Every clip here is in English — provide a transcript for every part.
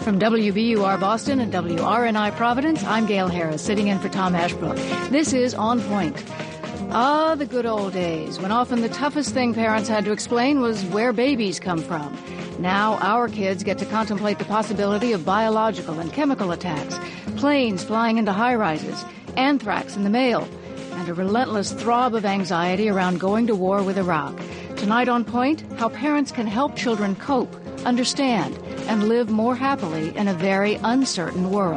From WBUR Boston and WRNI Providence, I'm Gail Harris, sitting in for Tom Ashbrook. This is On Point. Ah, the good old days, when often the toughest thing parents had to explain was where babies come from. Now our kids get to contemplate the possibility of biological and chemical attacks, planes flying into high-rises, anthrax in the mail, and a relentless throb of anxiety around going to war with Iraq. Tonight on Point, how parents can help children cope, understand, and live more happily in a very uncertain world.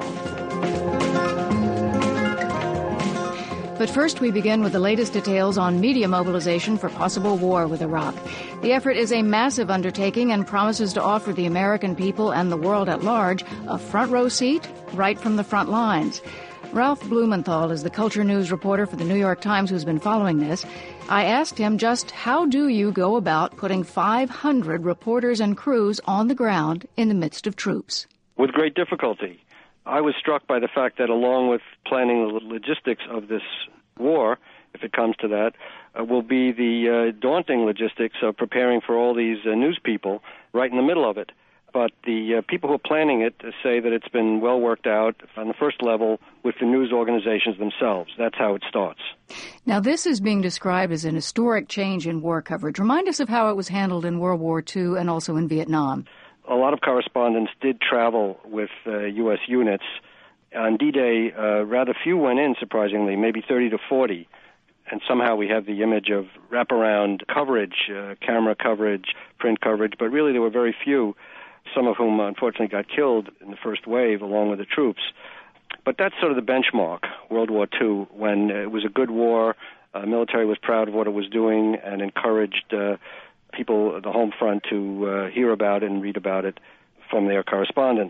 But first, we begin with the latest details on media mobilization for possible war with Iraq. The effort is a massive undertaking and promises to offer the American people and the world at large a front row seat right from the front lines. Ralph Blumenthal is the culture news reporter for the New York Times who's been following this. I asked him just how do you go about putting 500 reporters and crews on the ground in the midst of troops? With great difficulty. I was struck by the fact that along with planning the logistics of this war, if it comes to that, will be the daunting logistics of preparing for all these news people right in the middle of it. But the people who are planning it say that it's been well worked out on the first level with the news organizations themselves. That's how it starts. Now, this is being described as an historic change in war coverage. Remind us of how it was handled in World War II and also in Vietnam. A lot of correspondents did travel with U.S. units. On D-Day, rather few went in, surprisingly, maybe 30 to 40. And somehow we have the image of wraparound coverage, camera coverage, print coverage, but really there were very few, some of whom unfortunately got killed in the first wave along with the troops. But that's sort of the benchmark, World War II, when it was a good war, the military was proud of what it was doing and encouraged people at the home front to hear about it and read about it from their correspondents.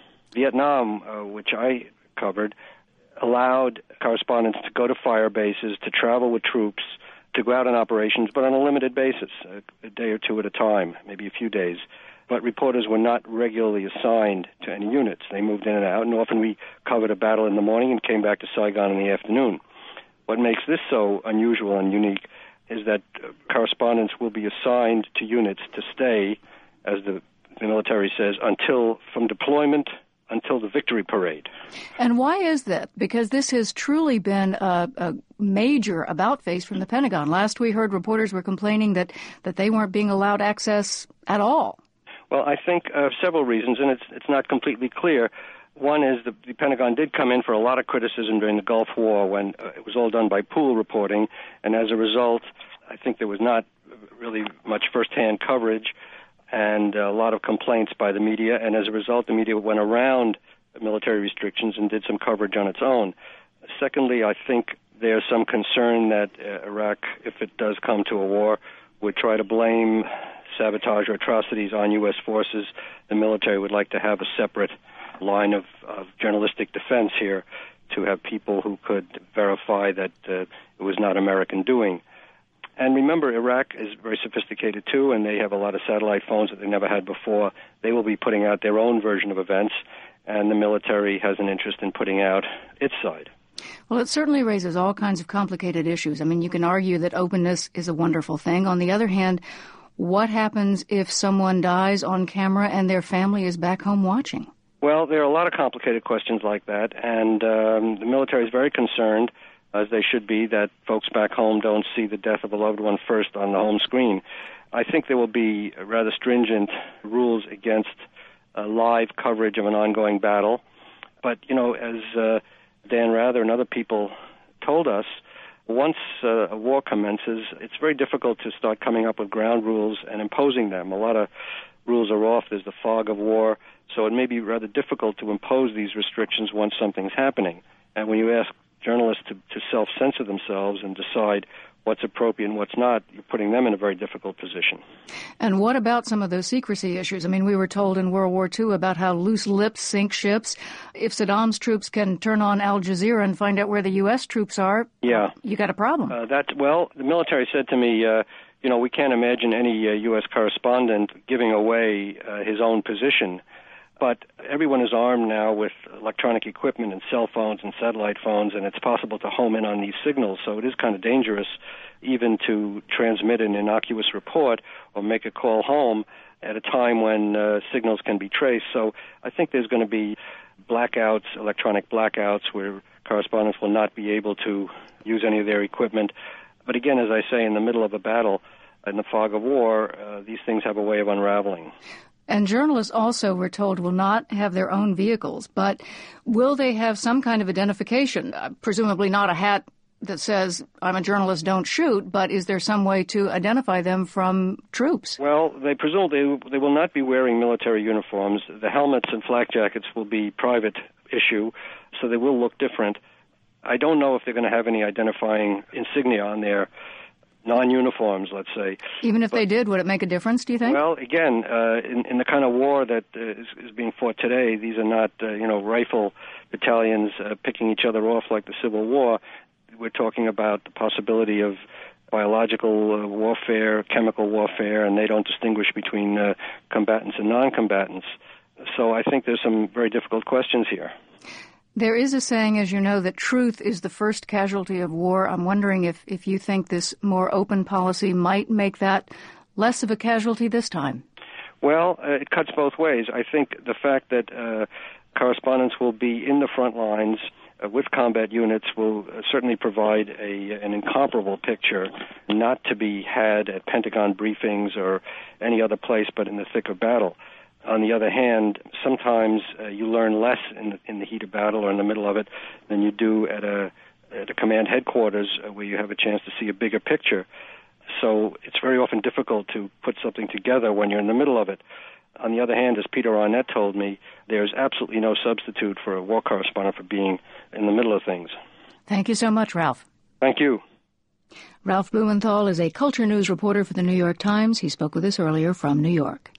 Vietnam, which I covered, allowed correspondents to go to fire bases, to travel with troops, to go out on operations, but on a limited basis, a day or two at a time, maybe a few days. But reporters were not regularly assigned to any units. They moved in and out, and often we covered a battle in the morning and came back to Saigon in the afternoon. What makes this so unusual and unique is that correspondents will be assigned to units to stay, as the military says, from deployment until the victory parade. And why is that? Because this has truly been a major about-face from the Pentagon. Last we heard reporters were complaining that they weren't being allowed access at all. Well, I think several reasons, and it's not completely clear. One is the Pentagon did come in for a lot of criticism during the Gulf War when it was all done by pool reporting, and as a result, I think there was not really much first-hand coverage and a lot of complaints by the media, and as a result, the media went around military restrictions and did some coverage on its own. Secondly, I think there's some concern that Iraq, if it does come to a war, would try to blame sabotage or atrocities on U.S. forces. The military would like to have a separate line of journalistic defense here to have people who could verify that it was not American doing. And remember, Iraq is very sophisticated, too, and they have a lot of satellite phones that they never had before. They will be putting out their own version of events, and the military has an interest in putting out its side. Well, it certainly raises all kinds of complicated issues. I mean, you can argue that openness is a wonderful thing. On the other hand, what happens if someone dies on camera and their family is back home watching? Well, there are a lot of complicated questions like that, and the military is very concerned, as they should be, that folks back home don't see the death of a loved one first on the home screen. I think there will be rather stringent rules against live coverage of an ongoing battle. But, as Dan Rather and other people told us, once a war commences, it's very difficult to start coming up with ground rules and imposing them. A lot of rules are off. There's the fog of war. So it may be rather difficult to impose these restrictions once something's happening. And when you ask journalists to self-censor themselves and decide what's appropriate and what's not, you're putting them in a very difficult position. And what about some of those secrecy issues? I mean, we were told in World War II about how loose lips sink ships. If Saddam's troops can turn on Al Jazeera and find out where the U.S. troops are, you got a problem. The military said to me, we can't imagine any U.S. correspondent giving away his own position. But everyone is armed now with electronic equipment and cell phones and satellite phones, and it's possible to home in on these signals. So it is kind of dangerous even to transmit an innocuous report or make a call home at a time when signals can be traced. So I think there's going to be blackouts, electronic blackouts, where correspondents will not be able to use any of their equipment. But again, as I say, in the middle of a battle, in the fog of war, these things have a way of unraveling. And journalists also, we're told, will not have their own vehicles, but will they have some kind of identification? Presumably not a hat that says, I'm a journalist, don't shoot, but is there some way to identify them from troops? Well, they presume they will not be wearing military uniforms. The helmets and flak jackets will be private issue, so they will look different. I don't know if they're going to have any identifying insignia on their non-uniforms, let's say. Even if they did, would it make a difference, do you think? Well, again, in the kind of war that is being fought today, these are not, rifle battalions picking each other off like the Civil War. We're talking about the possibility of biological warfare, chemical warfare, and they don't distinguish between combatants and non-combatants. So I think there's some very difficult questions here. There is a saying, as you know, that truth is the first casualty of war. I'm wondering if you think this more open policy might make that less of a casualty this time. Well, it cuts both ways. I think the fact that correspondents will be in the front lines with combat units will certainly provide an incomparable picture, not to be had at Pentagon briefings or any other place but in the thick of battle. On the other hand, sometimes you learn less in the heat of battle or in the middle of it than you do at a command headquarters where you have a chance to see a bigger picture. So it's very often difficult to put something together when you're in the middle of it. On the other hand, as Peter Arnett told me, there's absolutely no substitute for a war correspondent for being in the middle of things. Thank you so much, Ralph. Thank you. Ralph Blumenthal is a culture news reporter for the New York Times. He spoke with us earlier from New York.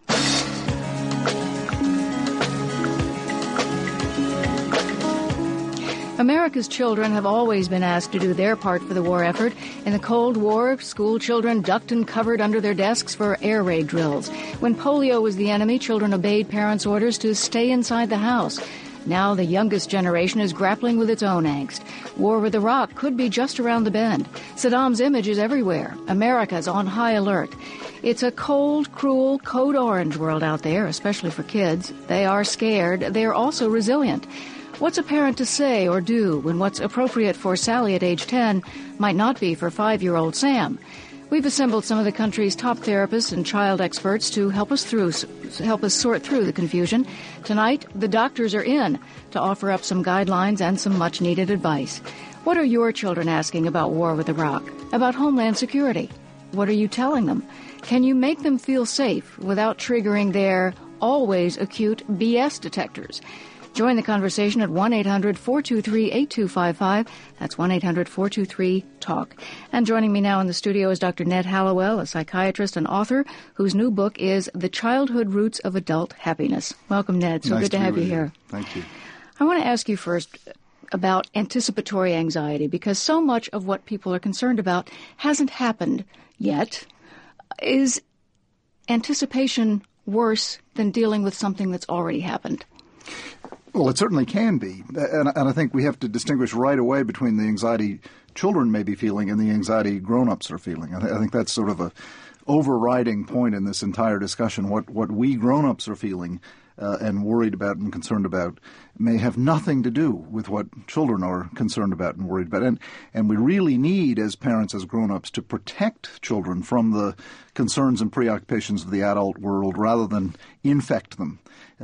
America's children have always been asked to do their part for the war effort. In the Cold War, school children ducked and covered under their desks for air raid drills. When polio was the enemy, children obeyed parents' orders to stay inside the house. Now the youngest generation is grappling with its own angst. War with Iraq could be just around the bend. Saddam's image is everywhere. America's on high alert. It's a cold, cruel, code orange world out there, especially for kids. They are scared. They're also resilient. What's a parent to say or do when what's appropriate for Sally at age 10 might not be for 5-year-old Sam? We've assembled some of the country's top therapists and child experts to help us sort through the confusion. Tonight, the doctors are in to offer up some guidelines and some much-needed advice. What are your children asking about war with Iraq? About Homeland Security? What are you telling them? Can you make them feel safe without triggering their always acute BS detectors? Join the conversation at 1-800-423-8255. That's 1-800-423-TALK. And joining me now in the studio is Dr. Ned Hallowell, a psychiatrist and author whose new book is The Childhood Roots of Adult Happiness. Welcome, Ned. So good to have you here. Thank you. I want to ask you first about anticipatory anxiety, because so much of what people are concerned about hasn't happened yet. Is anticipation worse than dealing with something that's already happened? Well, it certainly can be. And I think we have to distinguish right away between the anxiety children may be feeling and the anxiety grown-ups are feeling. I think that's sort of a overriding point in this entire discussion. What we grown-ups are feeling and worried about and concerned about may have nothing to do with what children are concerned about and worried about. And we really need, as parents, as grown-ups, to protect children from the concerns and preoccupations of the adult world rather than infect them.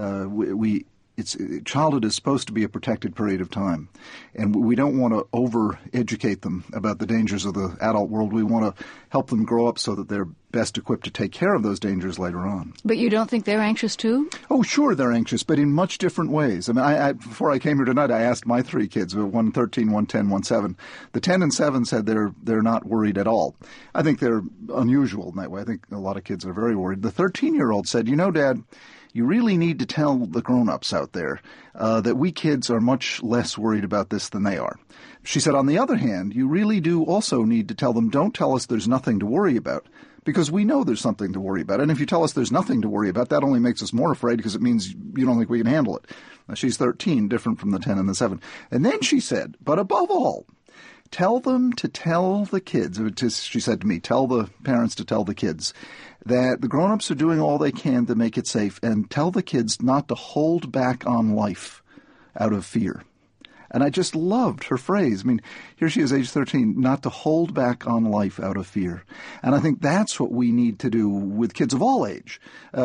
Childhood is supposed to be a protected period of time, and we don't want to over-educate them about the dangers of the adult world. We want to help them grow up so that they're best equipped to take care of those dangers later on. But you don't think they're anxious too? Oh, sure, they're anxious, but in much different ways. I mean, before I came here tonight, I asked my 3 kids, 1 13, 1 10, 1 7. The 10 and 7 said they're not worried at all. I think they're unusual in that way. I think a lot of kids are very worried. The 13-year-old said, you know, Dad, you really need to tell the grown-ups out there that we kids are much less worried about this than they are. She said, on the other hand, you really do also need to tell them, don't tell us there's nothing to worry about, because we know there's something to worry about. And if you tell us there's nothing to worry about, that only makes us more afraid because it means you don't think we can handle it. Now, she's 13, different from the 10 and the 7. And then she said, but above all, tell them to tell the kids, she said to me, tell the parents to tell the kids that the grown-ups are doing all they can to make it safe, and tell the kids not to hold back on life out of fear. And I just loved her phrase. I mean, here she is, age 13, not to hold back on life out of fear. And I think that's what we need to do with kids of all age.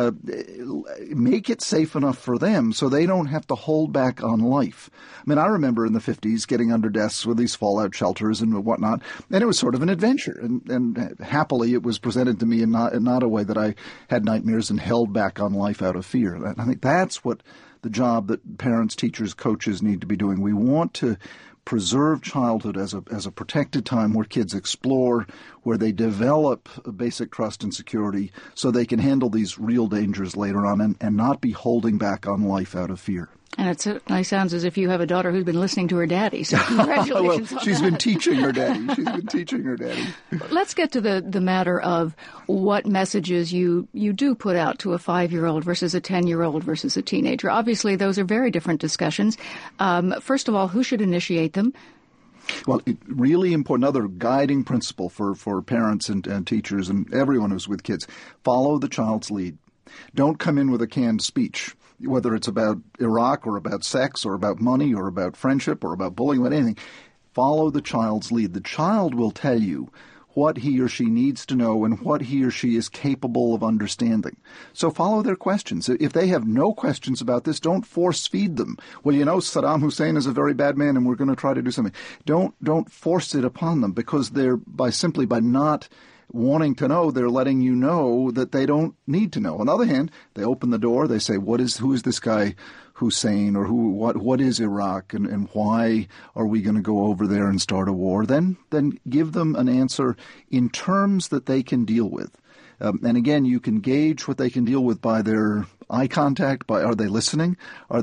Make it safe enough for them so they don't have to hold back on life. I mean, I remember in the 50s getting under desks with these fallout shelters and whatnot, and it was sort of an adventure. And happily, it was presented to me in not a way that I had nightmares and held back on life out of fear. And I think that's what the job that parents, teachers, coaches need to be doing. We want to preserve childhood as a protected time where kids explore, where they develop a basic trust and security so they can handle these real dangers later on and not be holding back on life out of fear. And it certainly sounds as if you have a daughter who's been listening to her daddy, so congratulations well, she's been teaching her daddy. She's been teaching her daddy. Let's get to the matter of what messages you do put out to a 5-year-old versus a 10-year-old versus a teenager. Obviously, those are very different discussions. First of all, who should initiate them? Well, really important, another guiding principle for parents and teachers and everyone who's with kids, follow the child's lead. Don't come in with a canned speech, whether it's about Iraq or about sex or about money or about friendship or about bullying, about anything. Follow the child's lead. The child will tell you what he or she needs to know and what he or she is capable of understanding. So follow their questions. If they have no questions about this, don't force feed them. Well, you know, Saddam Hussein is a very bad man and we're going to try to do something. Don't force it upon them, because they're by not wanting to know, they're letting you know that they don't need to know. On the other hand, they open the door, they say, who is this guy Hussein, or what is Iraq, and why are we going to go over there and start a war? Then give them an answer in terms that they can deal with. And again, you can gauge what they can deal with by their eye contact. By, are they listening? Are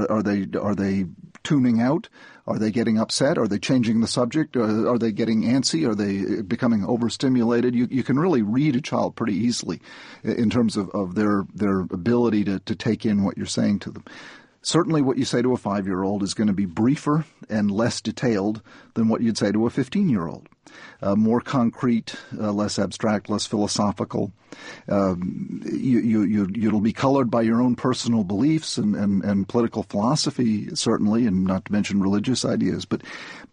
they tuning out? Are they getting upset? Are they changing the subject? Are they getting antsy? Are they becoming overstimulated? You can really read a child pretty easily in terms of their ability to take in what you're saying to them. Certainly what you say to a 5-year-old is going to be briefer and less detailed than what you'd say to a 15-year-old. More concrete, less abstract, less philosophical. You'll be colored by your own personal beliefs and political philosophy, certainly, and not to mention religious ideas. But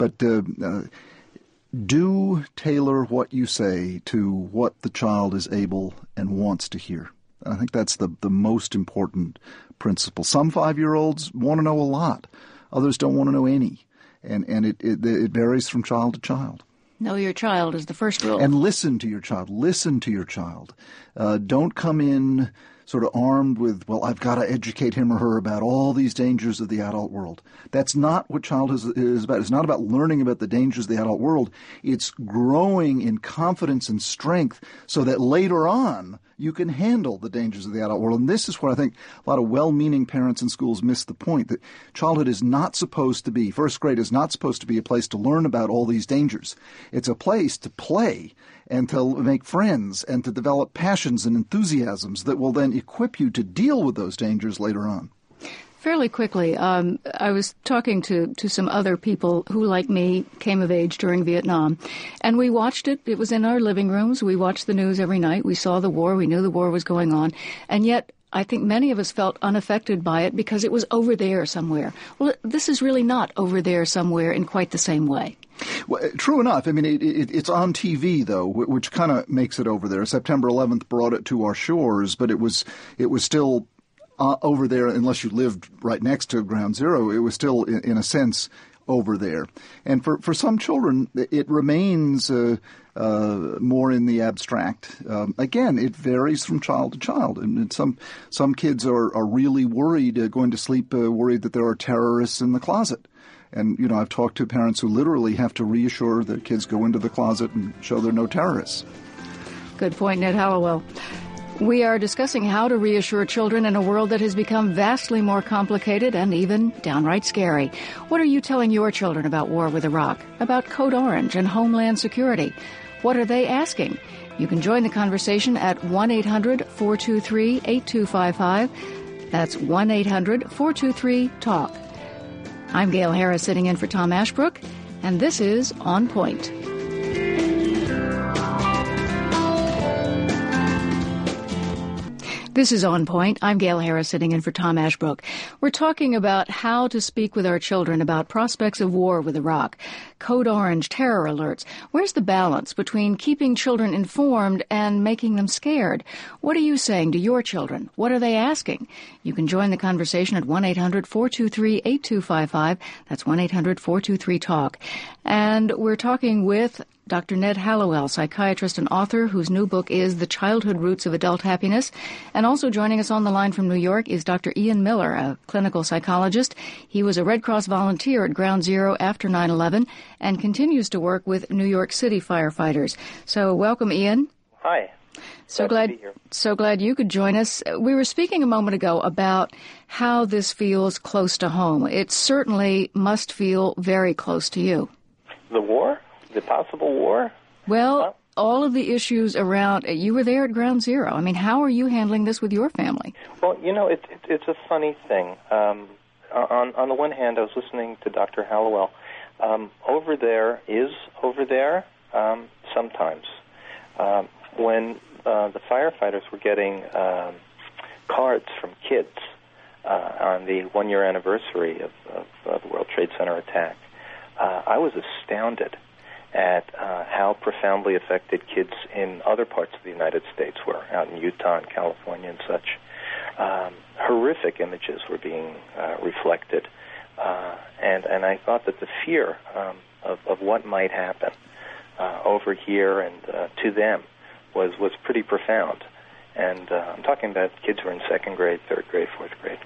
do tailor what you say to what the child is able and wants to hear. I think that's the most important principle. Some 5-year-olds want to know a lot. Others don't want to know any. And it varies from child to child. Know your child is the first rule. And listen to your child. Listen to your child. Don't come in sort of armed with, well, I've got to educate him or her about all these dangers of the adult world. That's not what childhood is about. It's not about learning about the dangers of the adult world. It's growing in confidence and strength so that later on you can handle the dangers of the adult world. And this is where I think a lot of well-meaning parents in schools miss the point, that childhood is not supposed to be, first grade is not supposed to be a place to learn about all these dangers. It's a place to play and to make friends and to develop passions and enthusiasms that will then equip you to deal with those dangers later on. Fairly quickly, I was talking to some other people who, like me, came of age during Vietnam, and we watched it. It was in our living rooms. We watched the news every night. We saw the war. We knew the war was going on, and yet I think many of us felt unaffected by it because it was over there somewhere. Well, this is really not over there somewhere in quite the same way. Well, true enough. I mean, it's on TV, though, which kind of makes it over there. September 11th brought it to our shores, but it was still over there, unless you lived right next to Ground Zero. It was still, in a sense, over there. And for some children, it remains more in the abstract. Again, it varies from child to child. And some kids are really worried, going to sleep worried that there are terrorists in the closet. And, you know, I've talked to parents who literally have to reassure their kids, go into the closet and show there are no terrorists. Good point, Ned Hallowell. We are discussing how to reassure children in a world that has become vastly more complicated and even downright scary. What are you telling your children about war with Iraq, about Code Orange and Homeland Security? What are they asking? You can join the conversation at 1-800-423-8255. That's 1-800-423-TALK. I'm Gail Harris, sitting in for Tom Ashbrook. and this is On Point. This is On Point. I'm Gail Harris, sitting in for Tom Ashbrook. We're talking about how to speak with our children about prospects of war with Iraq, Code Orange, terror alerts. Where's the balance between keeping children informed and making them scared? What are you saying to your children? What are they asking? You can join the conversation at 1-800-423-8255. That's 1-800-423-TALK. And we're talking with Dr. Ned Hallowell, psychiatrist and author whose new book is The Childhood Roots of Adult Happiness. And also joining us on the line from New York is Dr. Ian Miller, a clinical psychologist. He was a Red Cross volunteer at Ground Zero after 9/11 and continues to work with New York City firefighters. So welcome, Ian. Hi. So glad you could join us. We were speaking a moment ago about how this feels close to home. It certainly must feel very close to you. The war? The possible war? Well, all of the issues around, you were there at Ground Zero. I mean, how are you handling this with your family? Well, you know, it's a funny thing. On the one hand, I was listening to Dr. Hallowell. Over there sometimes. When the firefighters were getting cards from kids on the one-year anniversary of the World Trade Center attack, I was astounded at how profoundly affected kids in other parts of the United States were, out in Utah and California and such. Horrific images were being reflected. And I thought that the fear of what might happen over here and to them was pretty profound. And I'm talking about kids who are in second grade, third grade, fourth grade.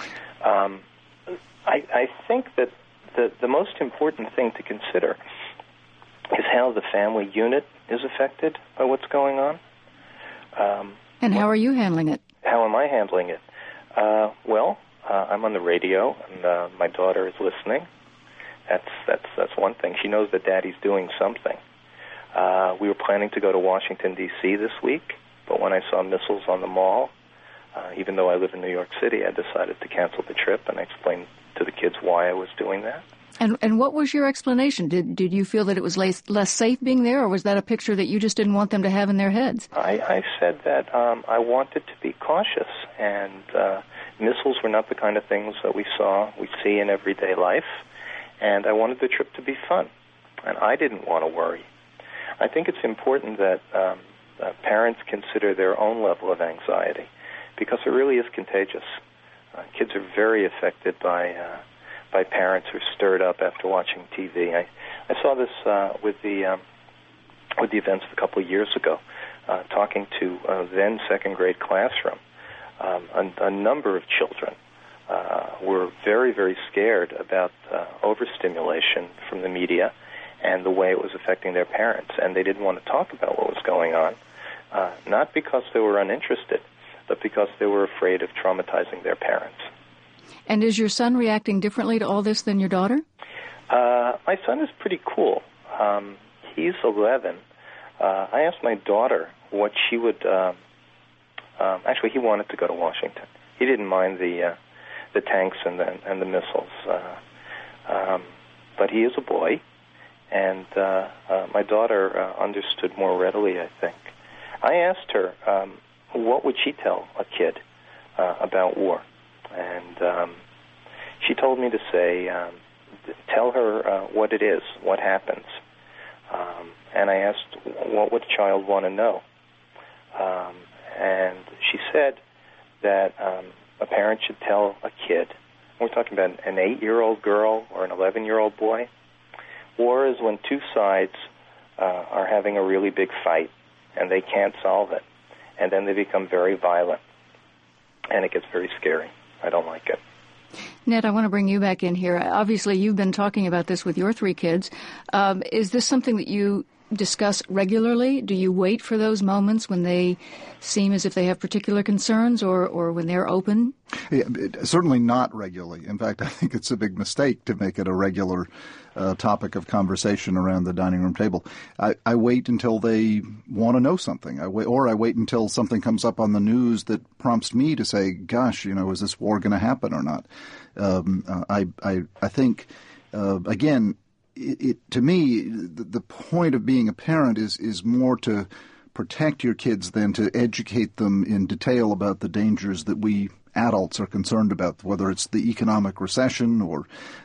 I think that the most important thing to consider is how the family unit is affected by what's going on. And how are you handling it? How am I handling it? I'm on the radio, and my daughter is listening. That's one thing. She knows that Daddy's doing something. We were planning to go to Washington, D.C. this week, but when I saw missiles on the mall, even though I live in New York City, I decided to cancel the trip, and I explained to the kids why I was doing that. And what was your explanation? Did you feel that it was less safe being there, or was that a picture that you just didn't want them to have in their heads? I said that I wanted to be cautious, and missiles were not the kind of things that we see in everyday life, and I wanted the trip to be fun, and I didn't want to worry. I think it's important that parents consider their own level of anxiety, because it really is contagious. Kids are very affected by parents who are stirred up after watching TV. I saw this with the events of a couple of years ago, talking to a then second grade classroom. A number of children were very, very scared about overstimulation from the media and the way it was affecting their parents, and they didn't want to talk about what was going on, not because they were uninterested, but because they were afraid of traumatizing their parents. And is your son reacting differently to all this than your daughter? My son is pretty cool. He's 11. I asked my daughter what she would... actually, he wanted to go to Washington. He didn't mind the tanks and the missiles. But he is a boy, and my daughter understood more readily, I think. I asked her, what would she tell a kid about war? And she told me to say, tell her what it is, what happens. And I asked, what would a child want to know? And she said that a parent should tell a kid, we're talking about an 8-year-old girl or an 11-year-old boy, war is when two sides are having a really big fight and they can't solve it. And then they become very violent. And it gets very scary. I don't like it. Ned, I want to bring you back in here. Obviously, you've been talking about this with your 3 kids. Is this something that you discuss regularly? Do you wait for those moments when they seem as if they have particular concerns or when they're open? Yeah, certainly not regularly. In fact, I think it's a big mistake to make it a regular topic of conversation around the dining room table. I wait until they want to know something. I wait until something comes up on the news that prompts me to say, gosh, is this war going to happen or not? I think, again, to me, the point of being a parent is more to protect your kids than to educate them in detail about the dangers that we adults are concerned about, whether it's the economic recession or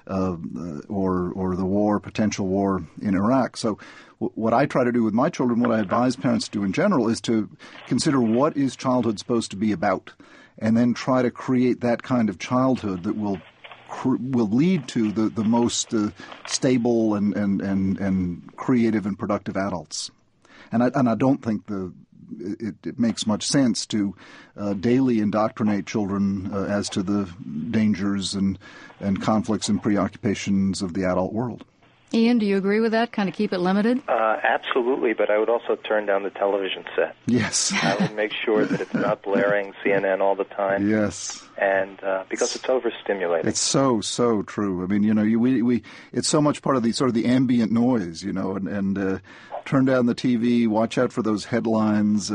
the war, potential war in Iraq. So what I try to do with my children, what I advise parents to do in general, is to consider what is childhood supposed to be about, and then try to create that kind of childhood that will lead to the most stable and creative and productive adults. And I don't think it makes much sense to daily indoctrinate children as to the dangers and conflicts and preoccupations of the adult world. Ian, do you agree with that? Kind of keep it limited? Absolutely, but I would also turn down the television set. Yes. I would make sure that it's not blaring CNN all the time. Yes. And because it's overstimulating. It's so true. I mean, we it's so much part of the sort of the ambient noise, and turn down the TV, watch out for those headlines.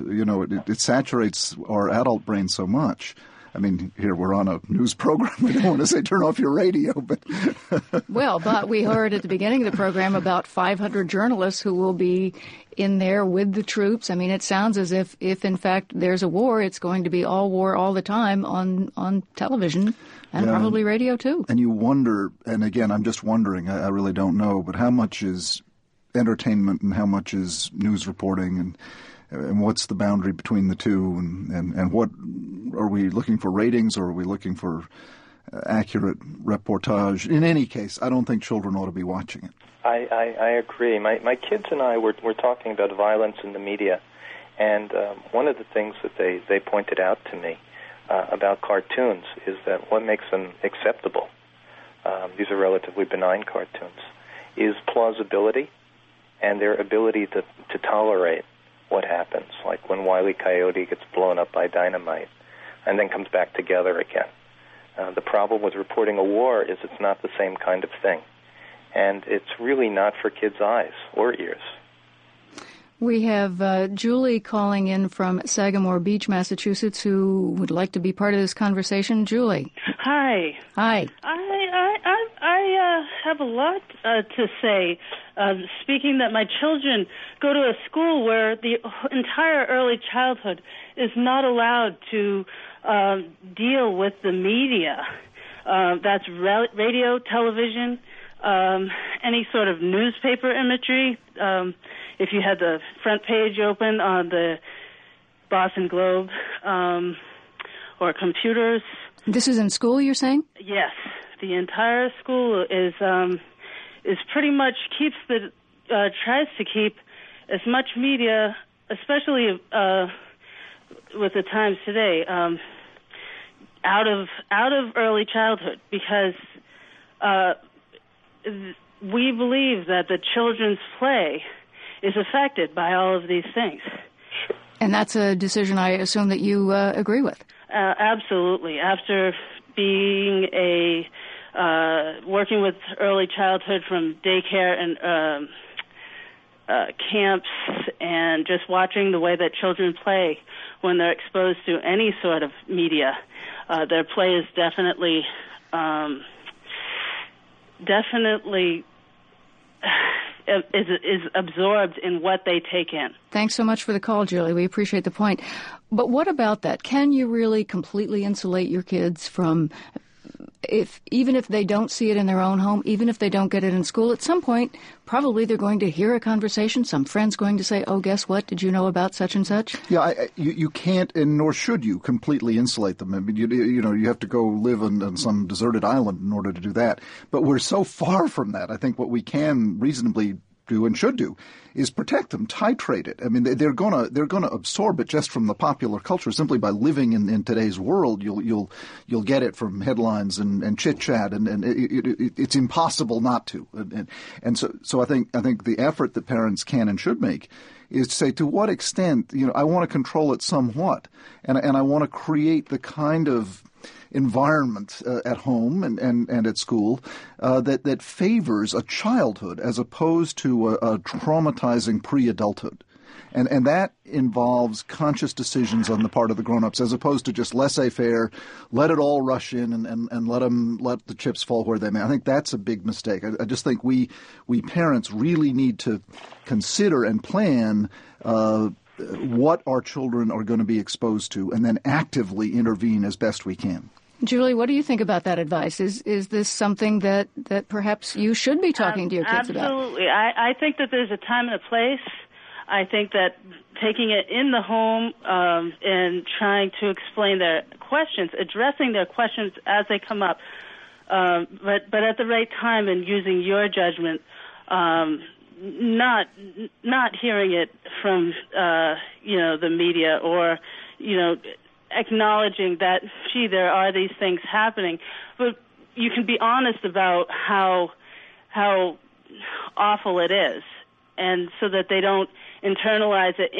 It saturates our adult brain so much. I mean, here we're on a news program. We don't want to say turn off your radio, but... Well, but we heard at the beginning of the program about 500 journalists who will be in there with the troops. I mean, it sounds as if in fact there's a war, it's going to be all war all the time on television and probably radio too. And you wonder, and again, I'm just wondering, I really don't know, but how much is entertainment and how much is news reporting, and what's the boundary between the two, and what are we looking for, ratings, or are we looking for accurate reportage? In any case, I don't think children ought to be watching it. I agree. My kids and I were talking about violence in the media, and one of the things that they pointed out to me about cartoons is that what makes them acceptable, these are relatively benign cartoons, is plausibility and their ability to tolerate what happens, like when Wile E. Coyote gets blown up by dynamite and then comes back together again. The problem with reporting a war is it's not the same kind of thing, and it's really not for kids' eyes or ears. We have Julie calling in from Sagamore Beach, Massachusetts, who would like to be part of this conversation. Julie. Hi. Hi. I have a lot to say, speaking that my children go to a school where the entire early childhood is not allowed to deal with the media. That's radio, television, any sort of newspaper imagery. If you had the front page open on the Boston Globe or computers. This is in school, you're saying? Yes. The entire school is pretty much tries to keep as much media, especially with the times today, out of early childhood, because we believe that the children's play is affected by all of these things. And that's a decision I assume that you agree with. Absolutely. After being working with early childhood from daycare and camps, and just watching the way that children play when they're exposed to any sort of media, their play is definitely is absorbed in what they take in. Thanks so much for the call, Julie. We appreciate the point. But what about that? Can you really completely insulate your kids from, even if they don't see it in their own home, even if they don't get it in school, at some point, probably they're going to hear a conversation. Some friend's going to say, oh, guess what? Did you know about such and such? Yeah, you can't, and nor should you, completely insulate them. I mean, you have to go live on some deserted island in order to do that. But we're so far from that. I think what we can reasonably do and should do is protect them, titrate it. I mean, they're gonna absorb it just from the popular culture. Simply by living in today's world, you'll get it from headlines and chit chat, and it's impossible not to. And so I think the effort that parents can and should make is to say, to what extent, I want to control it somewhat, and I want to create the kind of environment at home and at school that favors a childhood as opposed to a traumatizing pre-adulthood. And that involves conscious decisions on the part of the grown-ups as opposed to just laissez-faire, let it all rush in and let the chips fall where they may. I think that's a big mistake. I just think we parents really need to consider and plan what our children are going to be exposed to and then actively intervene as best we can. Julie, what do you think about that advice? Is this something that perhaps you should be talking to your kids about? Absolutely. I think that there's a time and a place. I think that taking it in the home and trying to explain their questions, addressing their questions as they come up, but at the right time and using your judgment, not hearing it from the media or acknowledging that, gee, there are these things happening, but you can be honest about how awful it is, and so that they don't internalize it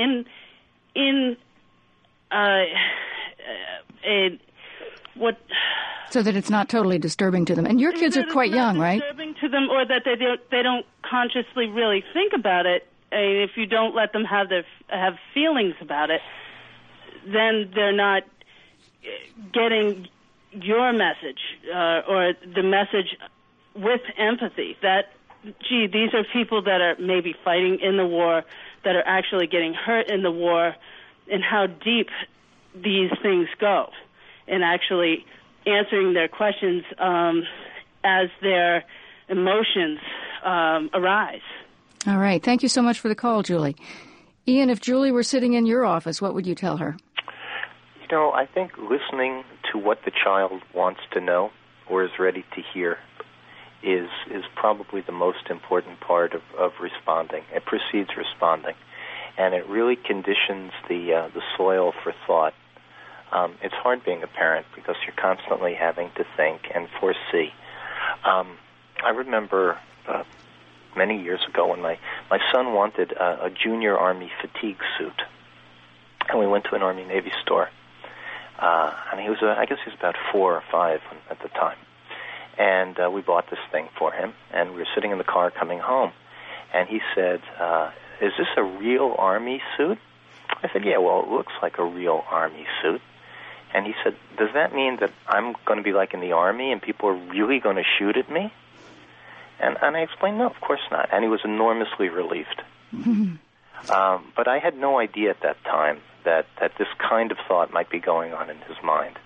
so that it's not totally disturbing to them. And your kids are quite young, right? Disturbing to them, or that they don't consciously really think about it. If you don't let them have feelings about it, then they're not getting your message or the message with empathy that, gee, these are people that are maybe fighting in the war, that are actually getting hurt in the war, and how deep these things go, and actually answering their questions as their emotions arise. All right. Thank you so much for the call, Julie. Ian, if Julie were sitting in your office, what would you tell her? I think listening to what the child wants to know or is ready to hear is probably the most important part of responding. It precedes responding, and it really conditions the soil for thought. It's hard being a parent because you're constantly having to think and foresee. I remember many years ago when my son wanted a junior Army fatigue suit, and we went to an Army-Navy store. And he was, I guess he was about 4 or 5 at the time. And we bought this thing for him, and we were sitting in the car coming home. And he said, is this a real Army suit? I said, yeah, well, it looks like a real Army suit. And he said, does that mean that I'm going to be like in the Army and people are really going to shoot at me? And I explained, no, of course not. And he was enormously relieved. But I had no idea at that time that this kind of thought might be going on in his mind.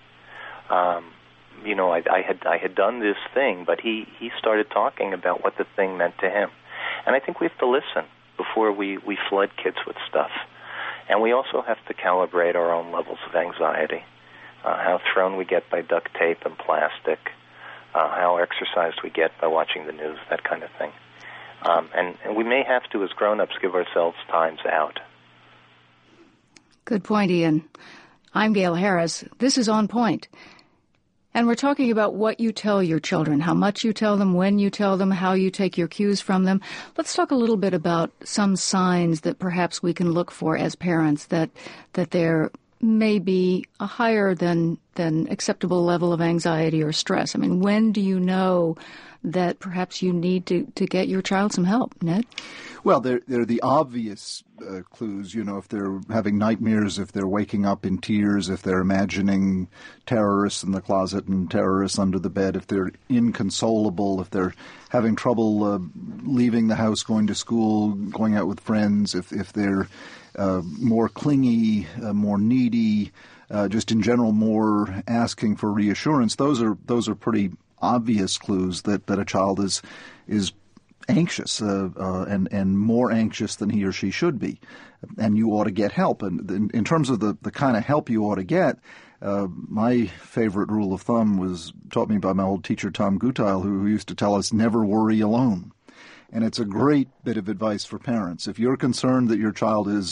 I had done this thing, but he started talking about what the thing meant to him. And I think we have to listen before we flood kids with stuff. And we also have to calibrate our own levels of anxiety, how thrown we get by duct tape and plastic, how exercised we get by watching the news, that kind of thing. And we may have to, as grown-ups, give ourselves times out. Good point, Ian. I'm Gail Harris. This is On Point. And we're talking about what you tell your children, how much you tell them, when you tell them, how you take your cues from them. Let's talk a little bit about some signs that perhaps we can look for as parents that there may be a higher than acceptable level of anxiety or stress. I mean, when do you know that perhaps you need to get your child some help, Ned? Well, they're the obvious clues, if they're having nightmares, if they're waking up in tears, if they're imagining terrorists in the closet and terrorists under the bed, if they're inconsolable, if they're having trouble leaving the house, going to school, going out with friends, if they're more clingy, more needy, just in general more asking for reassurance. Those are pretty obvious clues that a child is anxious and more anxious than he or she should be, and you ought to get help. And in terms of the kind of help you ought to get, my favorite rule of thumb was taught me by my old teacher Tom Gutile, who used to tell us, never worry alone. And it's a great bit of advice for parents. If you're concerned that your child is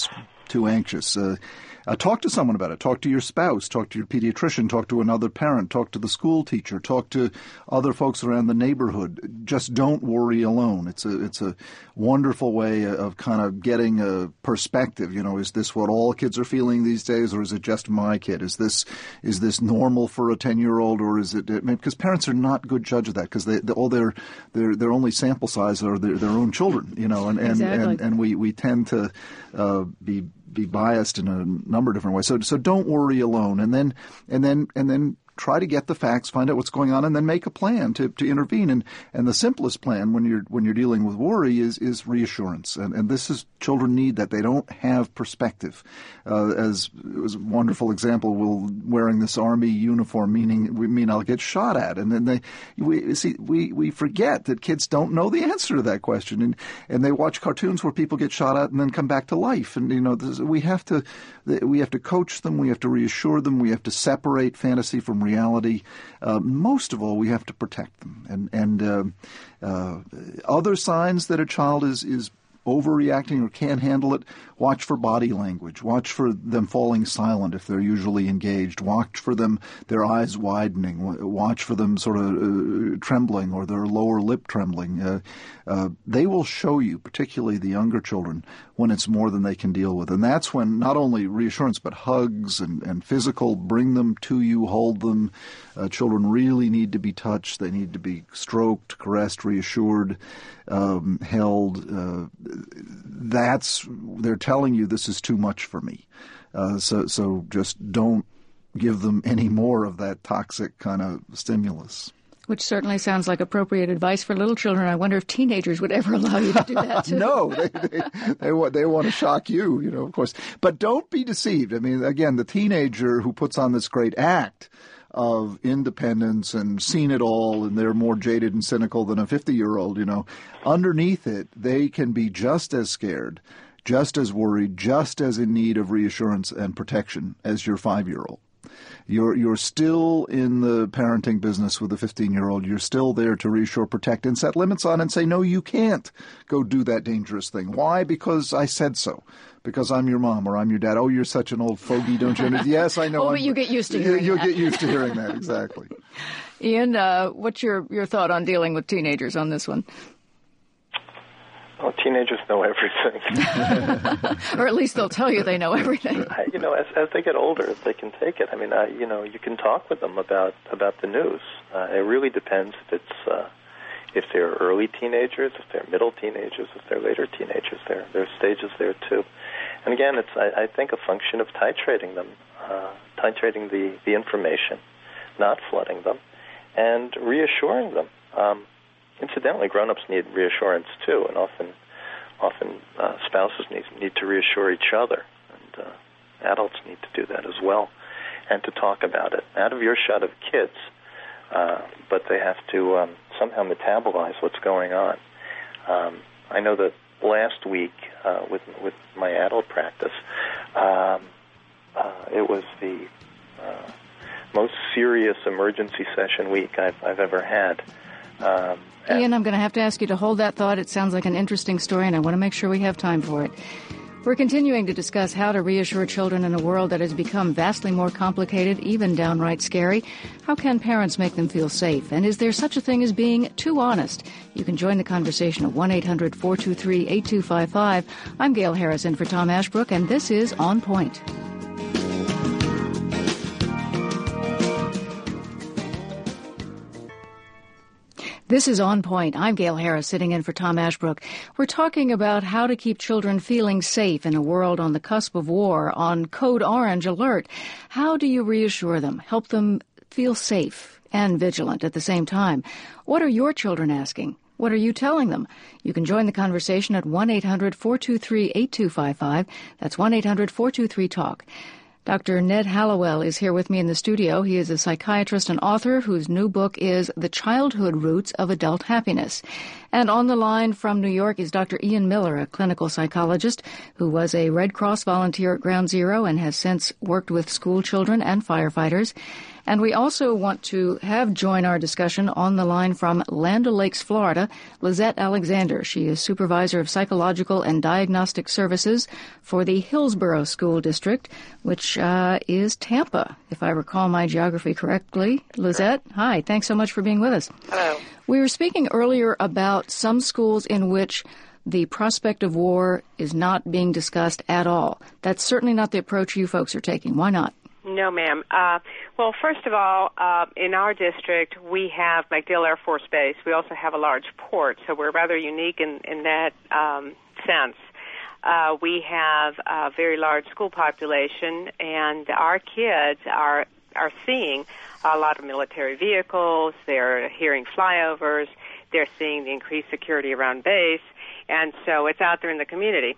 too anxious. Talk to someone about it. Talk to your spouse. Talk to your pediatrician. Talk to another parent. Talk to the school teacher. Talk to other folks around the neighborhood. Just don't worry alone. It's a wonderful way of kind of getting a perspective. Is this what all kids are feeling these days, or is it just my kid? Is this normal for a 10-year-old, or is it? Because parents are not good judge of that, because all their only sample size are their own children. Exactly. And we tend to be biased in a number of different ways. So don't worry alone, and then try to get the facts, find out what's going on, and then make a plan to intervene. And the simplest plan when you're dealing with worry is reassurance. And this is, children need that. They don't have perspective. As it was a wonderful example, wearing this army uniform mean I'll get shot at. And then we forget that kids don't know the answer to that question, and they watch cartoons where people get shot at and then come back to life. And we have to coach them. We have to reassure them. We have to separate fantasy from reality. Most of all, we have to protect them. And other signs that a child is overreacting or can't handle it, watch for body language. Watch for them falling silent if they're usually engaged. Watch for their eyes widening. Watch for them sort of trembling, or their lower lip trembling. They will show you, particularly the younger children, when it's more than they can deal with. And that's when not only reassurance, but hugs and physical, bring them to you, hold them. Children really need to be touched. They need to be stroked, caressed, reassured, held. They're telling you this is too much for me. So just don't give them any more of that toxic kind of stimulus. Which certainly sounds like appropriate advice for little children. I wonder if teenagers would ever allow you to do that too. No, they want to shock you, of course. But don't be deceived. I mean, again, the teenager who puts on this great act of independence and seen it all, and they're more jaded and cynical than a 50-year-old, underneath it, they can be just as scared, just as worried, just as in need of reassurance and protection as your 5-year-old. You're still in the parenting business with a 15-year-old. You're still there to reassure, protect, and set limits on and say, no, you can't go do that dangerous thing. Why? Because I said so. Because I'm your mom or I'm your dad. Oh, you're such an old fogey, don't you? Yes, I know. Oh, but you get used to hearing that. You'll get used to hearing that, exactly. Ian, what's your thought on dealing with teenagers on this one? Well, teenagers know everything. Or at least they'll tell you they know everything. As they get older, they can take it. I mean, you can talk with them about the news. It really depends if they're early teenagers, if they're middle teenagers, if they're later teenagers. There are stages there too. And again, it's I think a function of titrating them, titrating the information, not flooding them, and reassuring them. Incidentally, grown-ups need reassurance too, and often spouses need to reassure each other, and adults need to do that as well, and to talk about it out of earshot of kids. But they have to somehow metabolize what's going on. I know that last week with my adult practice, it was the most serious emergency session week I've ever had. Ian, I'm going to have to ask you to hold that thought. It sounds like an interesting story, and I want to make sure we have time for it. We're continuing to discuss how to reassure children in a world that has become vastly more complicated, even downright scary. How can parents make them feel safe? And is there such a thing as being too honest? You can join the conversation at 1-800-423-8255. I'm Gail Harrison for Tom Ashbrook, and this is On Point. This is On Point. I'm Gail Harris, sitting in for Tom Ashbrook. We're talking about how to keep children feeling safe in a world on the cusp of war, on Code Orange alert. How do you reassure them, help them feel safe and vigilant at the same time? What are your children asking? What are you telling them? You can join the conversation at 1-800-423-8255. That's 1-800-423-TALK. Dr. Ned Hallowell is here with me in the studio. He is a psychiatrist and author whose new book is The Childhood Roots of Adult Happiness. And on the line from New York is Dr. Ian Miller, a clinical psychologist who was a Red Cross volunteer at Ground Zero and has since worked with school children and firefighters. And we also want to have join our discussion on the line from Land O'Lakes, Florida, Lizette Alexander. She is Supervisor of Psychological and Diagnostic Services for the Hillsborough School District, which is Tampa, if I recall my geography correctly. Lizette, hi. Thanks so much for being with us. Hello. We were speaking earlier about some schools in which the prospect of war is not being discussed at all. That's certainly not the approach you folks are taking. Why not? No, ma'am. Well, first of all, in our district, we have MacDill Air Force Base. We also have a large port, so we're rather unique in that sense. We have a very large school population, and our kids are seeing a lot of military vehicles. They're hearing flyovers. They're seeing the increased security around base. And so it's out there in the community.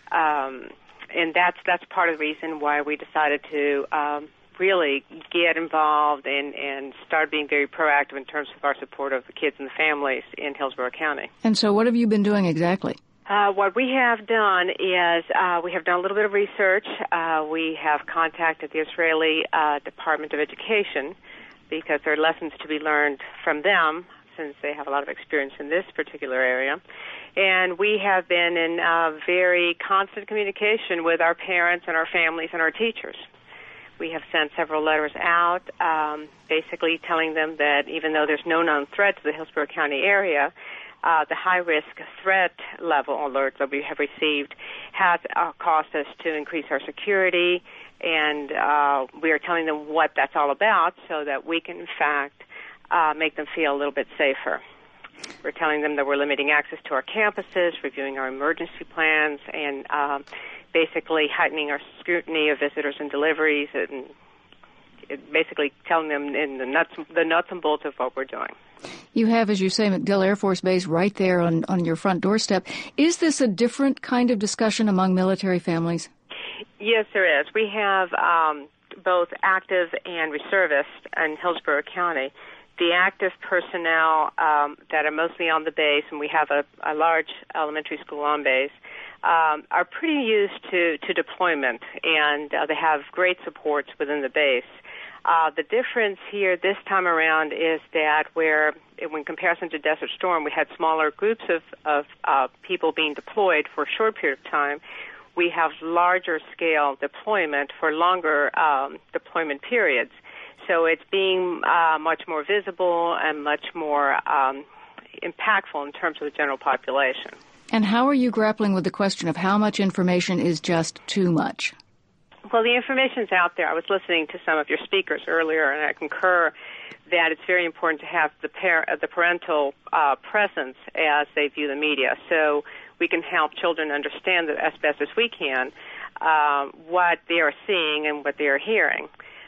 And that's part of the reason why we decided to really get involved and start being very proactive in terms of our support of the kids and the families in Hillsborough County. And so what have you been doing exactly? What we have done is we have done a little bit of research. We have contacted the Israeli Department of Education because there are lessons to be learned from them since they have a lot of experience in this particular area. And we have been in very constant communication with our parents and our families and our teachers. We have sent several letters out basically telling them that even though there's no known threat to the Hillsborough County area, the high-risk threat level alerts that we have received has caused us to increase our security, and we are telling them what that's all about so that we can, in fact, make them feel a little bit safer. We're telling them that we're limiting access to our campuses, reviewing our emergency plans, and basically heightening our scrutiny of visitors and deliveries, and basically telling them in the nuts and bolts of what we're doing. You have, as you say, MacDill Air Force Base right there on your front doorstep. Is this a different kind of discussion among military families? Yes, there is. We have both active and reservists in Hillsborough County. The active personnel that are mostly on the base, and we have a large elementary school on base, are pretty used to deployment, and they have great supports within the base. The difference here this time around is that in comparison to Desert Storm, we had smaller groups of people being deployed for a short period of time. We have larger scale deployment for longer deployment periods. So it's being much more visible and much more impactful in terms of the general population. And how are you grappling with the question of how much information is just too much? Well, the information's out there. I was listening to some of your speakers earlier, and I concur that it's very important to have the parental presence as they view the media, so we can help children understand as best as we can what they are seeing and what they are hearing.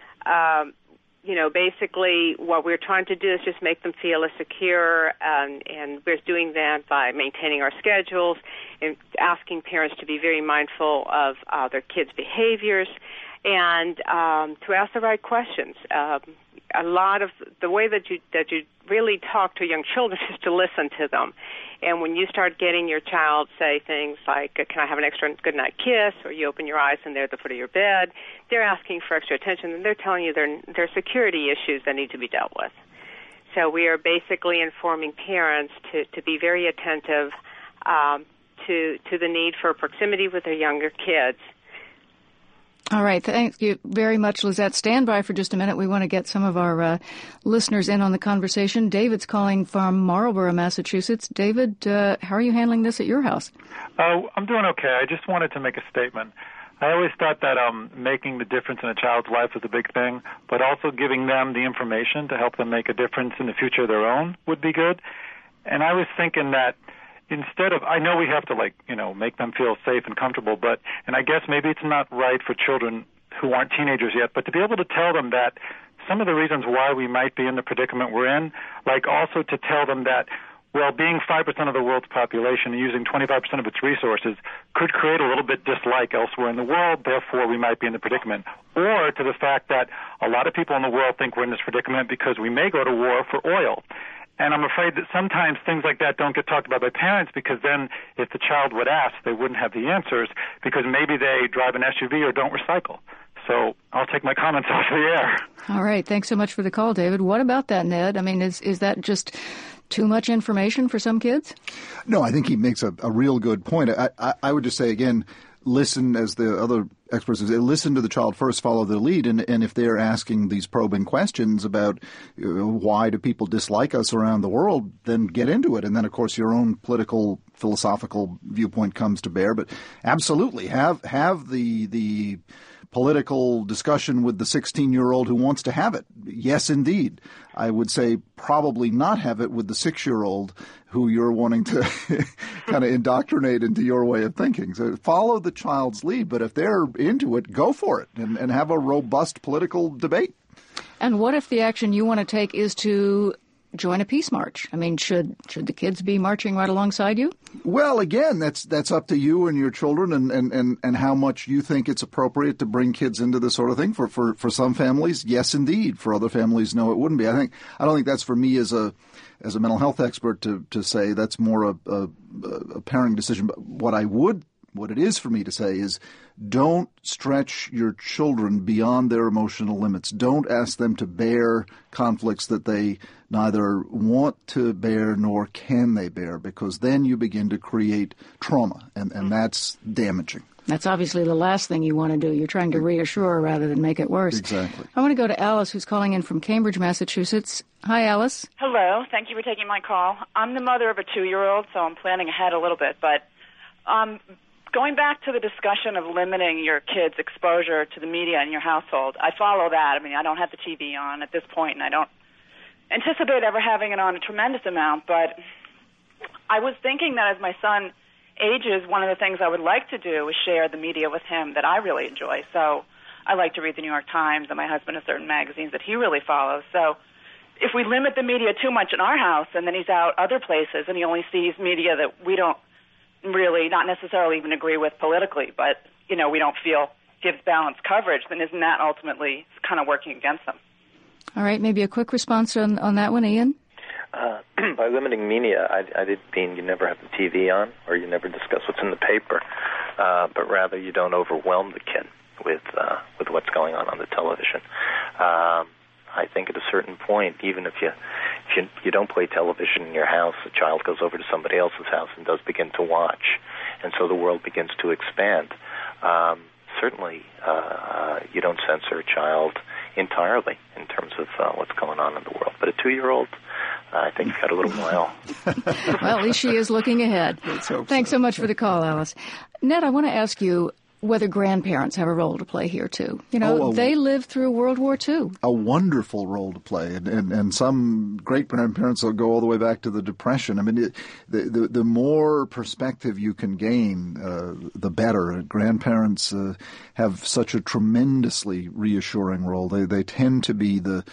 Basically what we're trying to do is just make them feel as secure, and we're doing that by maintaining our schedules and asking parents to be very mindful of their kids' behaviors and to ask the right questions. A lot of the way that you really talk to young children is to listen to them. And when you start getting your child say things like, can I have an extra good night kiss, or you open your eyes and they're at the foot of your bed, they're asking for extra attention, and they're telling you there are security issues that need to be dealt with. So we are basically informing parents to be very attentive to the need for proximity with their younger kids. All right. Thank you very much, Lizette. Stand by for just a minute. We want to get some of our listeners in on the conversation. David's calling from Marlborough, Massachusetts. David, how are you handling this at your house? I'm doing okay. I just wanted to make a statement. I always thought that making the difference in a child's life was a big thing, but also giving them the information to help them make a difference in the future of their own would be good. And I was thinking that instead of, I know we have to make them feel safe and comfortable, and I guess maybe it's not right for children who aren't teenagers yet, but to be able to tell them that some of the reasons why we might be in the predicament we're in, like also to tell them that, well, being 5% of the world's population and using 25% of its resources could create a little bit dislike elsewhere in the world, therefore we might be in the predicament. Or to the fact that a lot of people in the world think we're in this predicament because we may go to war for oil. And I'm afraid that sometimes things like that don't get talked about by parents, because then if the child would ask, they wouldn't have the answers, because maybe they drive an SUV or don't recycle. So I'll take my comments off the air. All right. Thanks so much for the call, David. What about that, Ned? I mean, is that just too much information for some kids? No, I think he makes a real good point. I would just say, again, listen, as the other experts say, listen to the child first, follow their lead. And if they're asking these probing questions about why do people dislike us around the world, then get into it. And then, of course, your own political, philosophical viewpoint comes to bear. But absolutely, have the political discussion with the 16-year-old who wants to have it. Yes, indeed. I would say probably not have it with the 6-year-old who you're wanting to kind of indoctrinate into your way of thinking. So follow the child's lead, but if they're into it, go for it and have a robust political debate. And what if the action you want to take is to join a peace march? I mean, should the kids be marching right alongside you? Well, again, that's up to you and your children and how much you think it's appropriate to bring kids into this sort of thing. For some families, yes, indeed. For other families, no, it wouldn't be. I don't think that's for me as a mental health expert to say. That's more a parenting decision. But what it is for me to say is, don't stretch your children beyond their emotional limits. Don't ask them to bear conflicts that they neither want to bear nor can they bear, because then you begin to create trauma, and that's damaging. That's obviously the last thing you want to do. You're trying to reassure rather than make it worse. Exactly. I want to go to Alice, who's calling in from Cambridge, Massachusetts. Hi, Alice. Hello. Thank you for taking my call. I'm the mother of a 2-year-old, so I'm planning ahead a little bit, but going back to the discussion of limiting your kids' exposure to the media in your household, I follow that. I mean, I don't have the TV on at this point, and I don't anticipate ever having it on a tremendous amount, but I was thinking that as my son ages, one of the things I would like to do is share the media with him that I really enjoy. So I like to read the New York Times, and my husband has certain magazines that he really follows. So if we limit the media too much in our house, and then he's out other places, and he only sees media that we don't really, not necessarily even agree with politically, but, we don't feel gives balanced coverage, then isn't that ultimately kind of working against them? All right, maybe a quick response on that one, Ian? By limiting media, I didn't mean you never have the TV on or you never discuss what's in the paper, but rather you don't overwhelm the kid with what's going on the television. I think at a certain point, even if you don't play television in your house, the child goes over to somebody else's house and does begin to watch, and so the world begins to expand. Certainly, you don't censor a child entirely in terms of what's going on in the world. But a 2-year-old, I think you've got a little while. Well, at least she is looking ahead. Thanks so much for the call, Alice. Ned, I want to ask you whether grandparents have a role to play here, too. They lived through World War II. A wonderful role to play, and some great-grandparents will go all the way back to the Depression. I mean, the more perspective you can gain, the better. Grandparents have such a tremendously reassuring role. They tend to be the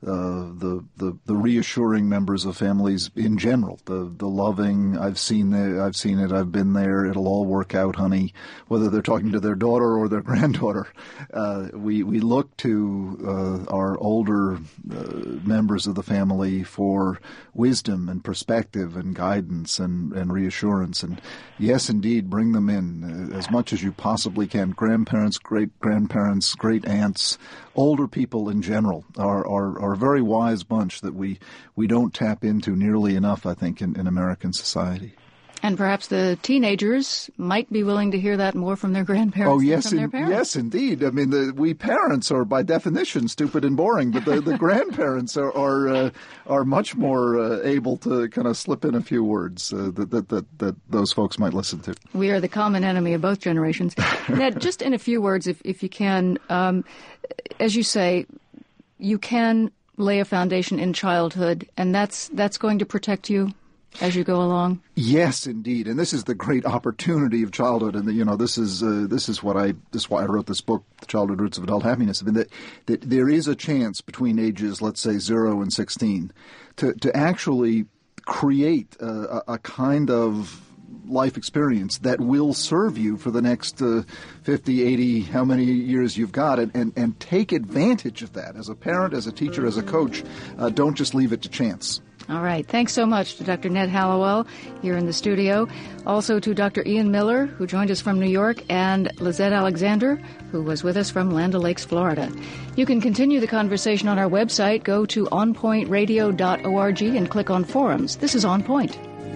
reassuring members of families in general, the loving, I've seen it, I've been there, it'll all work out, honey, whether they're talking to their daughter or their granddaughter. We look to our older members of the family for wisdom and perspective and guidance and reassurance. And yes, indeed, bring them in as much as you possibly can. Grandparents, great-grandparents, great-aunts, older people in general are a very wise bunch that we don't tap into nearly enough, I think, in American society. And perhaps the teenagers might be willing to hear that more from their grandparents than from their parents. Yes, indeed. I mean, we parents are by definition stupid and boring, but the grandparents are much more able to kind of slip in a few words that those folks might listen to. We are the common enemy of both generations. Ned, just in a few words, if you can, as you say, you can lay a foundation in childhood, and that's going to protect you as you go along? Yes, indeed, and this is the great opportunity of childhood, and this is why I wrote this book, The Childhood Roots of Adult Happiness. I mean, that there is a chance between ages, let's say 0 and 16, to actually create a kind of life experience that will serve you for the next 50, 80, how many years you've got, and take advantage of that as a parent, as a teacher, as a coach. Don't just leave it to chance. All right. Thanks so much to Dr. Ned Hallowell here in the studio. Also to Dr. Ian Miller, who joined us from New York, and Lizette Alexander, who was with us from Land O'Lakes, Florida. You can continue the conversation on our website. Go to onpointradio.org and click on forums. This is On Point.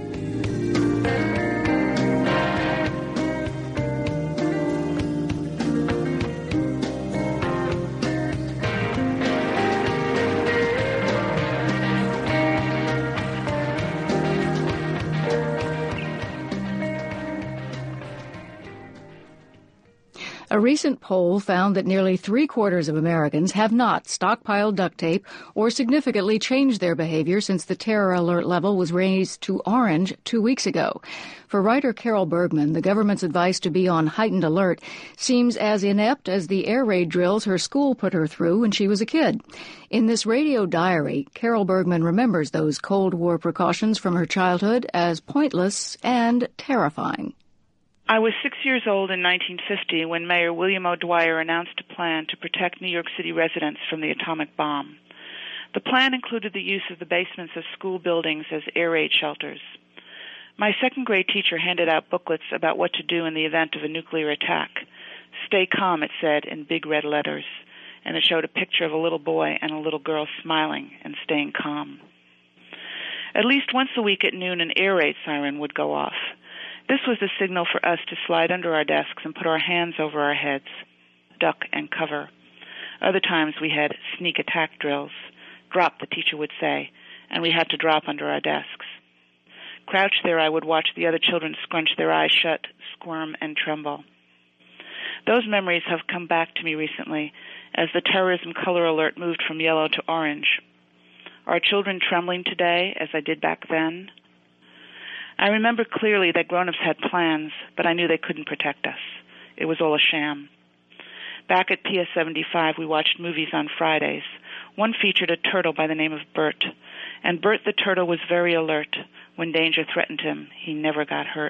A recent poll found that nearly 3/4 of Americans have not stockpiled duct tape or significantly changed their behavior since the terror alert level was raised to orange 2 weeks ago. For writer Carol Bergman, the government's advice to be on heightened alert seems as inept as the air raid drills her school put her through when she was a kid. In this radio diary, Carol Bergman remembers those Cold War precautions from her childhood as pointless and terrifying. I was 6 years old in 1950 when Mayor William O'Dwyer announced a plan to protect New York City residents from the atomic bomb. The plan included the use of the basements of school buildings as air raid shelters. My second-grade teacher handed out booklets about what to do in the event of a nuclear attack. Stay calm, it said in big red letters, and it showed a picture of a little boy and a little girl smiling and staying calm. At least once a week at noon, an air raid siren would go off. This was the signal for us to slide under our desks and put our hands over our heads, duck and cover. Other times we had sneak attack drills. Drop, the teacher would say, and we had to drop under our desks. Crouched there, I would watch the other children scrunch their eyes shut, squirm, and tremble. Those memories have come back to me recently as the terrorism color alert moved from yellow to orange. Are children trembling today as I did back then? I remember clearly that grown-ups had plans, but I knew they couldn't protect us. It was all a sham. Back at PS 75, we watched movies on Fridays. One featured a turtle by the name of Bert, and Bert the turtle was very alert. When danger threatened him, he never got hurt.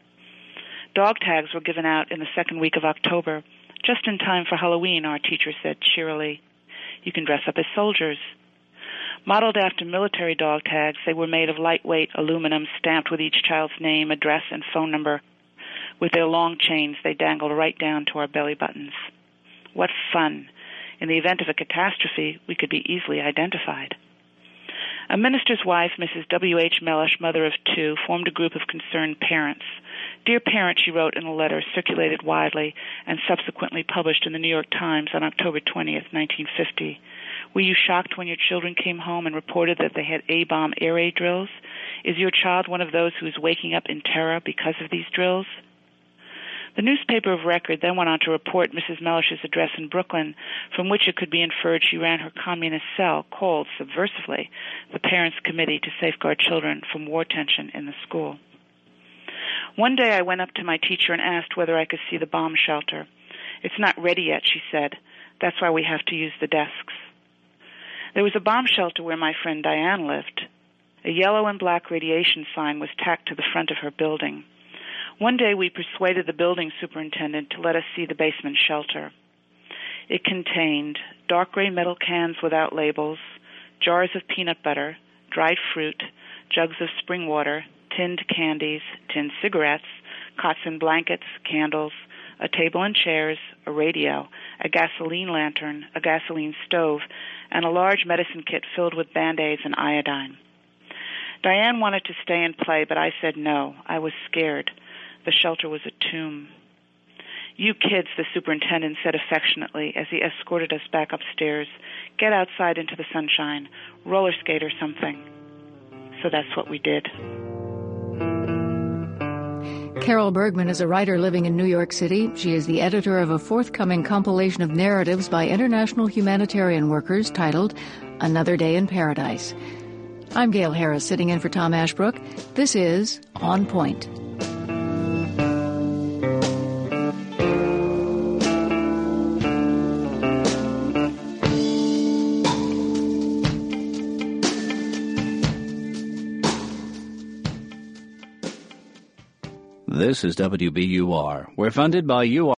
Dog tags were given out in the second week of October, just in time for Halloween, our teacher said cheerily. You can dress up as soldiers. Modeled after military dog tags, they were made of lightweight aluminum stamped with each child's name, address, and phone number. With their long chains, they dangled right down to our belly buttons. What fun! In the event of a catastrophe, we could be easily identified. A minister's wife, Mrs. W.H. Mellish, mother of two, formed a group of concerned parents. Dear parent, she wrote in a letter circulated widely and subsequently published in the New York Times on October 20th, 1950. Were you shocked when your children came home and reported that they had A-bomb air raid drills? Is your child one of those who is waking up in terror because of these drills? The newspaper of record then went on to report Mrs. Mellish's address in Brooklyn, from which it could be inferred she ran her communist cell called, subversively, the Parents' Committee to Safeguard Children from War Tension in the School. One day I went up to my teacher and asked whether I could see the bomb shelter. It's not ready yet, she said. That's why we have to use the desks. There was a bomb shelter where my friend Diane lived. A yellow and black radiation sign was tacked to the front of her building. One day we persuaded the building superintendent to let us see the basement shelter. It contained dark gray metal cans without labels, jars of peanut butter, dried fruit, jugs of spring water, tinned candies, tinned cigarettes, cots and blankets, candles, a table and chairs, a radio, a gasoline lantern, a gasoline stove, and a large medicine kit filled with Band-Aids and iodine. Diane wanted to stay and play, but I said no. I was scared. The shelter was a tomb. You kids, the superintendent said affectionately as he escorted us back upstairs. Get outside into the sunshine. Roller skate or something. So that's what we did. Carol Bergman is a writer living in New York City. She is the editor of a forthcoming compilation of narratives by international humanitarian workers titled Another Day in Paradise. I'm Gail Harris, sitting in for Tom Ashbrook. This is On Point. This is WBUR. We're funded by UR.